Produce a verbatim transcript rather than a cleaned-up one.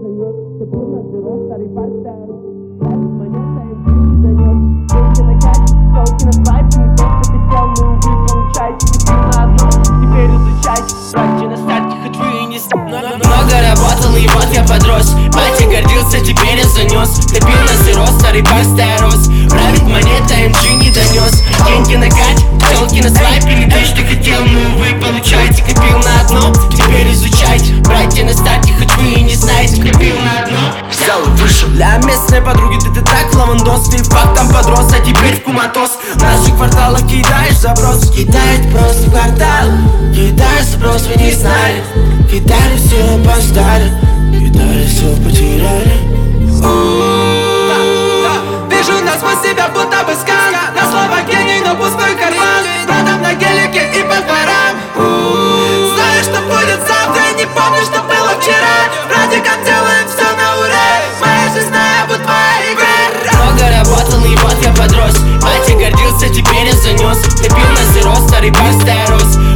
занес. Ты пил на зеро, старый барстер. Ставит монета, эм джи не занес. Деньги на кайф, телки на свайп. Не то, что хотел, но увы, получайте. Ты пил на одно, теперь изучайте. Братья на старте, хоть вы и не с... Много работал, и вот я подрос. Батя гордился, теперь я занес. Ты пил на зеро, старый барстер рос. Правит монета, эм джи не донес. Деньги на кайф, телки на свайп. Не то, что хотел, но увы, получайте. Копил на одно, теперь изучайте. Братья на старте, хоть вы и не знаете. Копил на одно, взял и вышел. Для местной подруги ты, ты так лавандос. Ты фактом подрос, а теперь в куматос. В наших кварталах кидаешь запрос. Кидает просто в квартал. Кидаешь запрос, вы не знали. Кидали все, опоздали. Кидали все, потеряли. Вижу насквозь себя, будто бы скан. На слово гений, но пустой карман. Братом на гелике и по дворам. Знаю, что будет завтра, не помню, что было вчера. С братиком делаем все на ура. Моя жизнь, знаю, будет твоя игра. Много работал, и вот я подрос. Батя гордился, теперь я занес. Ты пил на зеро, старый барстер рос.